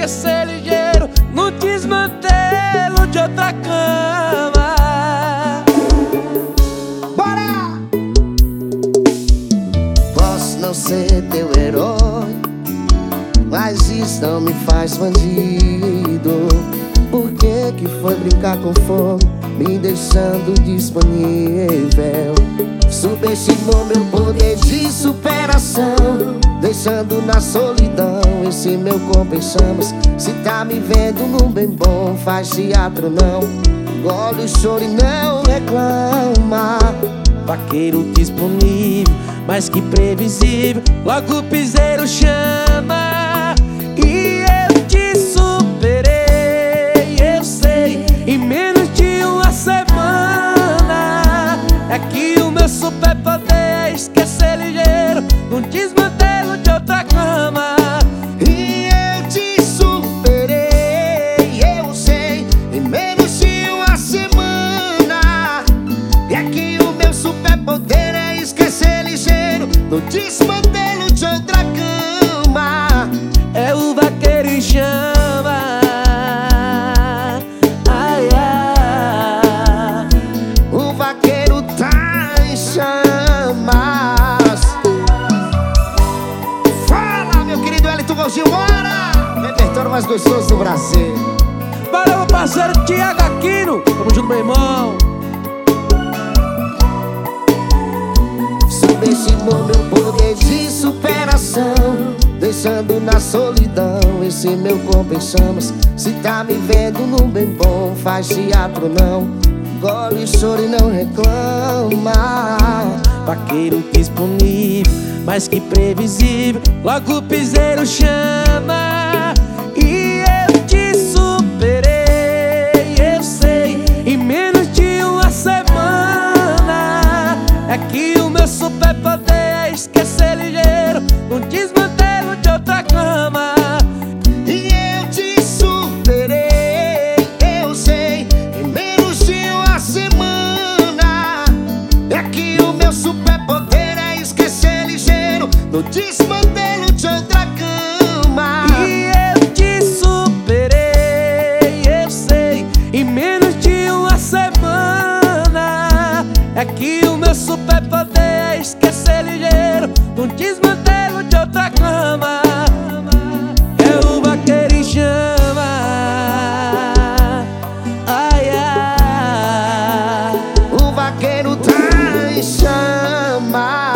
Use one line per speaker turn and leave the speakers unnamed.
esquecer ligeiro no desmantelo de outra cama.
Bora! Posso não ser teu herói, mas isso não me faz bandido. Por que foi brincar com fogo, me deixando disponível? Subestimou meu poder de superação, deixando na solidão esse meu compensamos. Se tá me vendo num bem bom, faz teatro não, engole o choro e não reclama.
Vaqueiro disponível, mais que previsível, logo o piseiro chama. E eu te superei, eu sei, em menos de uma semana. É que o meu superpoder é esquecer ligeiro no desmantelo de outra cama.
E eu te superei, eu sei, em menos de uma semana. É que o meu superpoder é esquecer ligeiro no desmantelo de outra cama.
É o vaqueiro em chama. Ai, ai.
O vaqueiro tá em chamas. Fala, meu querido Elton Gordinho, bora! Repertório mais gostoso do Brasil.
Valeu, meu parceiro Thiago Aquino. Tamo junto, meu irmão.
Subestimou meu poder de superação, deixando na solidão esse meu compensamos. Se tá me vendo num bem bom, faz teatro não, engole o choro e não reclama.
Vaqueiro disponível, mais que previsível, logo o piseiro chama. E eu te superei, eu sei, em menos de uma semana. É que o meu superpoder é esquecer ligeiro no desmantelo de outra cama.
E eu te superei, eu sei, em menos de uma semana. É que o meu superpoder é esquecer ligeiro no desmantelo de outra cama.
E eu te superei, eu sei, em menos de uma semana. É que o meu superpoder é esquecer ligeiro no desmantelo de outra cama. É o vaqueiro em chama. Ai, ai.
O vaqueiro tá em chamas.